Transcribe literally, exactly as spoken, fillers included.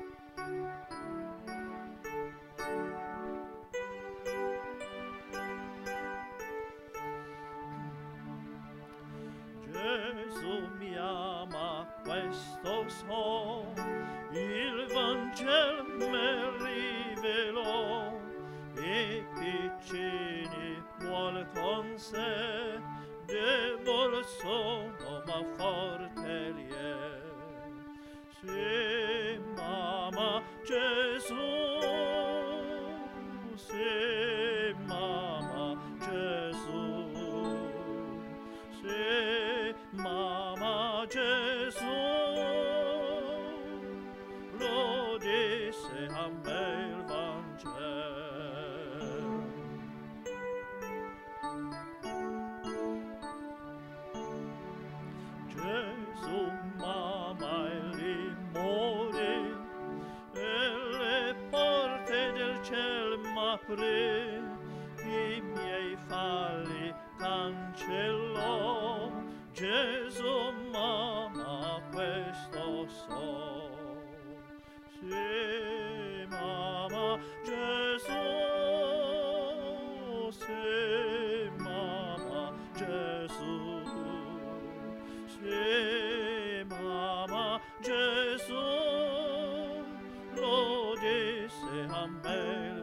Gesù mi ama, questo so, il Vangelo me rivelò, i piccini vuole con sé, debol sono ma forte li è. Sì, mamma Gesù, sì, mamma Gesù, sì, mamma Gesù, lo disse a me il Vangelo. Gesù mamma e lì morì, e le porte del cielo m'aprì, i miei falli cancellò. Gesù mamma questo so. Sì, mamma Gesù, sì, mamma Gesù, sì, mamma Gesù, lo disse a me